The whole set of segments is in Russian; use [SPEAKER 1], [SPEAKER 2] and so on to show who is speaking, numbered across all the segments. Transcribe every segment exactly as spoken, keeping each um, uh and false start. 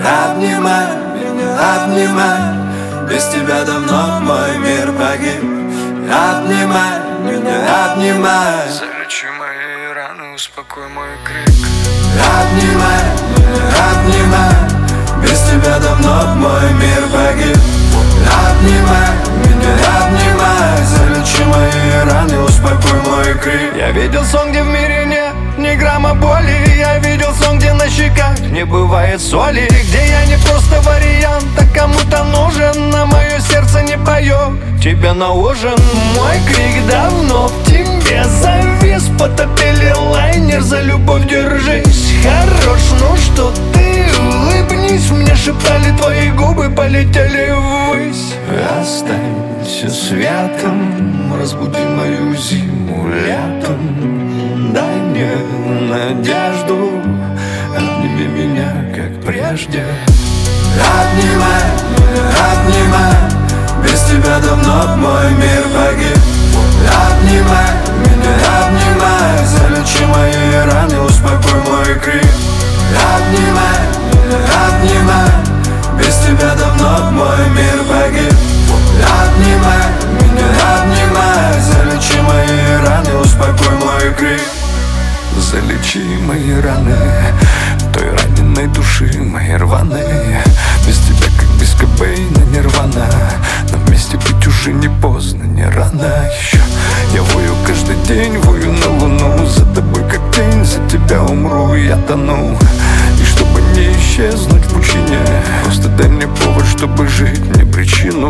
[SPEAKER 1] Обнимай меня, обнимай, без тебя давно мой мир погиб. Обнимай меня, обнимай,
[SPEAKER 2] залечи мои раны, успокой мой крик.
[SPEAKER 1] Обнимай меня, обнимай, без тебя давно мой мир погиб. Обнимай меня, обнимай, залечи мои раны, успокой мой крик.
[SPEAKER 3] Я видел сон, где в мире нет ни грамма боли. Я видел сон, где на щеках не бывает соли, где я не просто вариант, а кому-то нужен. На мое сердце не поет тебя на ужин. Мой крик давно в тебе завис. Потопили лайнер, за любовь держись. Хорош, ну что ты, улыбнись. Мне шептали твои губы, полетели ввысь. Останься светом, разбуди мою зиму летом. Дай мне надежду, обними меня, как прежде.
[SPEAKER 1] Обнимай меня, обнимай, без тебя давно мой мир погиб. Обнимай меня, обнимай, залечи мои раны, успокой мой крик. Обнимай меня, обнимай, без тебя давно мой мир погиб. Обнимай меня, обнимай, залечи мои раны, успокой мой крик.
[SPEAKER 3] Залечи мои раны, той раненой души моей рваной. Без тебя как без Кобейна, Нирвана. Но вместе быть уже не поздно, не рано еще. Я вою каждый день, вою на луну. За тобой как тень, за тебя умру, я тону. И чтобы не исчезнуть в пучине, просто дай мне повод, чтобы жить, не причину.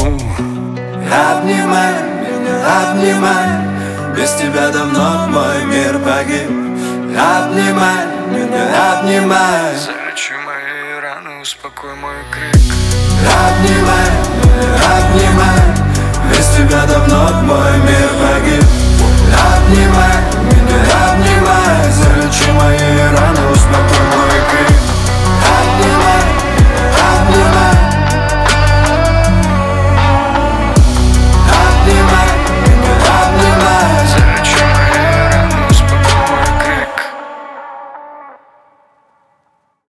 [SPEAKER 1] Обнимай меня, обнимай, без тебя давно мой мир погиб. Обнимай меня, обнимай,
[SPEAKER 2] залечи мои раны, успокой мой крик.
[SPEAKER 1] Обнимай меня, обнимай, без тебя давно